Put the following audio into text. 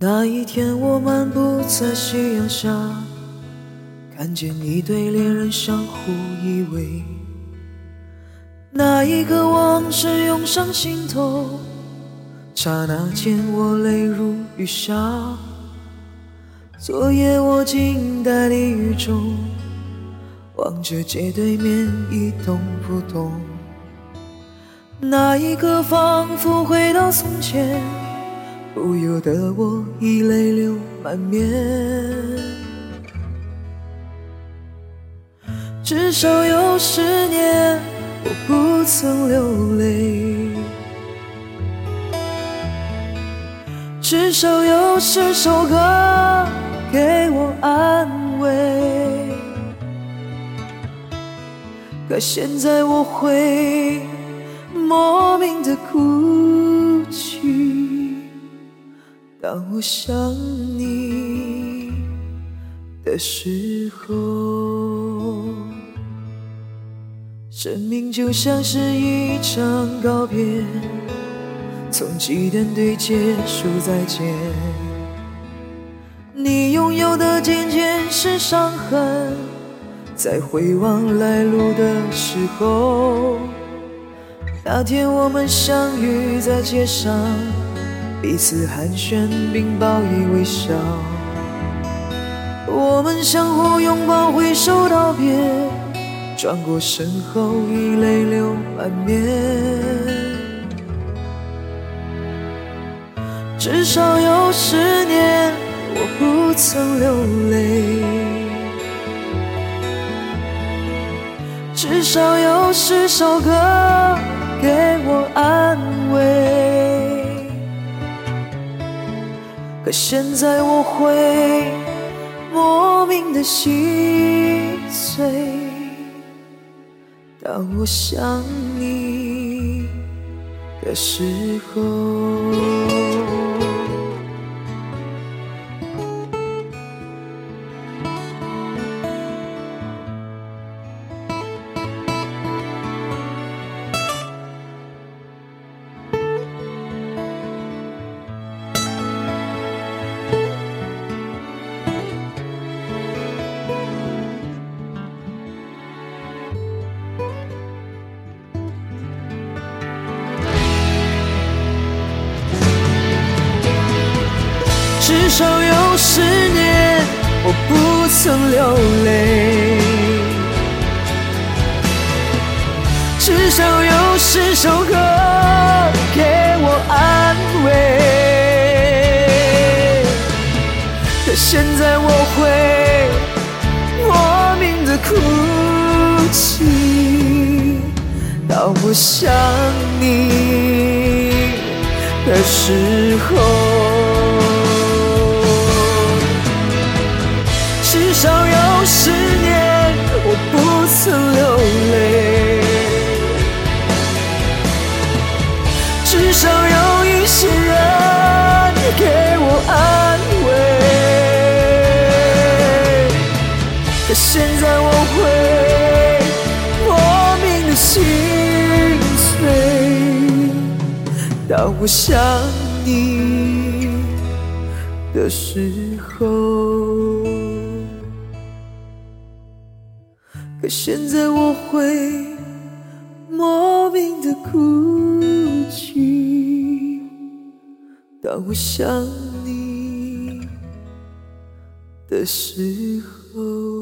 那一天我漫步在夕阳下，看见一对恋人相互依偎，那一刻往事涌上心头，刹那间我泪如雨下。昨夜我静待淋雨中，望着街对面一动不动，那一刻仿佛回到从前，不由得我已泪流满面。至少有10年我不曾流泪，至少有10首歌给我安慰，可现在我会莫名的哭泣，当我想你的时候。生命就像是一场告别，从起点对结束再见，你拥有的渐渐是伤痕，在回望来路的时候，那天我们相遇在街上，彼此寒暄并报以微笑，我们相互拥抱挥手道别，转过身后已泪流满面。至少有10年我不曾流泪，至少有10首歌给我安慰，可现在我会莫名的心碎，当我想你的时候。至少有10年我不曾流泪，至少有10首歌给我安慰，可现在我会莫名的哭泣，当我想你的时候。至少有10年我不曾流泪，至少有一些人给我安慰，可现在我会莫名的心碎，当我想你的时候。可现在我会莫名的哭泣，当我想你的时候。